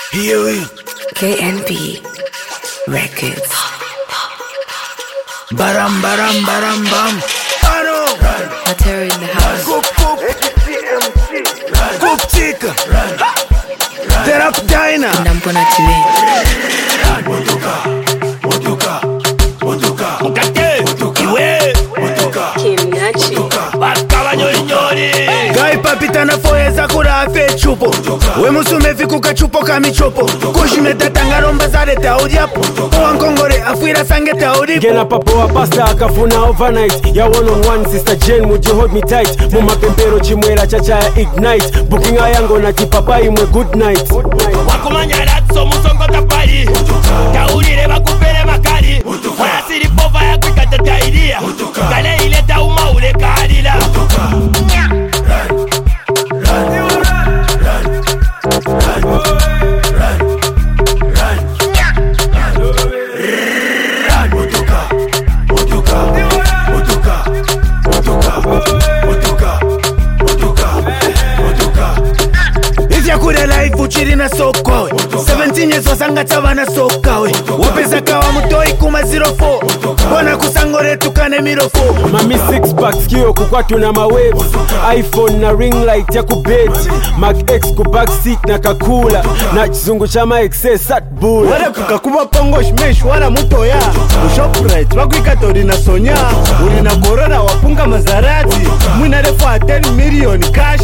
Here we KNB Records. Baram baram baram bam. Material in the house. Coop chica. Terap dina. Ndampona TV. Mukate. Iwe. Kimnachi. Bakaba nyori nyori. Gai papita na foye zakura afe chupo. We musume fiku kachupo kamichopo. Kushime tatanga romba zare taodiapo. Owa nkongore afuira sange taodipo. Gena papo wa pasta akafuna overnight. Ya one on one sister Jane would you hold me tight. Muma pempero chimwera chacha ya ignite. Booking ayango na tipapa imwe good night. Wakumanya ratso musongo tapari. Taurire bakupere makari. Wanasiri pova ya kwikata tairia. Kale ileta umaule karila. Kure life uchiri na soko 17 years wasanga tava na soka we wapesa kawa mutoi kuma 04 wana kusangore tukane mirofo Mami 6 packs kio kukwatu na mawaves. iPhone na ring light ya kubet. Mac X ku backseat na kakula. Na chizungu chama excess at bull. Wale kukakuba pongo shmesh wala muto ya Shoprite wakuikatori na sonya. Uli na corona wapunga mazarati. Mwina refa 10 million cash.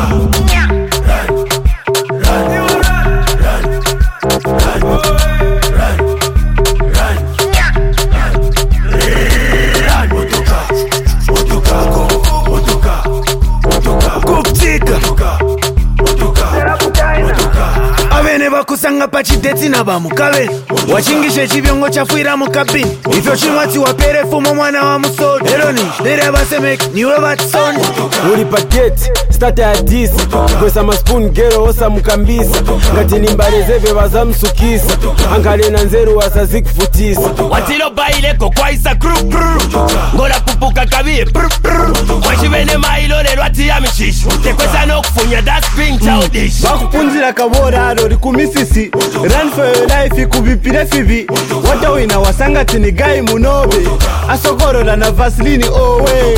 Avene bakusanga pachideti na bamukabe wachingishe chibiongo chafuira mukabini ifyo chimwati wapere fumo mwana wa musodi eroni dere abasemeki niwe batsoni Uli paketi, starter ya disi. Kwesa maspoon gero osa mukambisa. Ngati nimbarezeve waza msukisa. Angale na nzeru wasazi kufutisa. Watilo baile kokwaisa kru kru. Ngola pupuka kabie prr prr. Washivene mailo lelo ati ya mishishu. Tekwesa no kufunya dustbin chaudish. Bakupunzira kabora rori kumisisi. Run for your life ikubipire fibi. Wata wina wasanga tinigai munobe. Asokoro la na vaseline owe.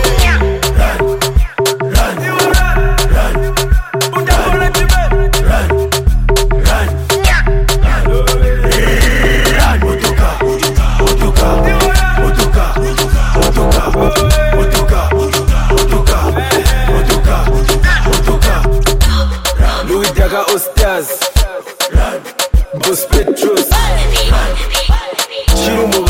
Louis Daga Ostaz. Bus Petrus. Chirumu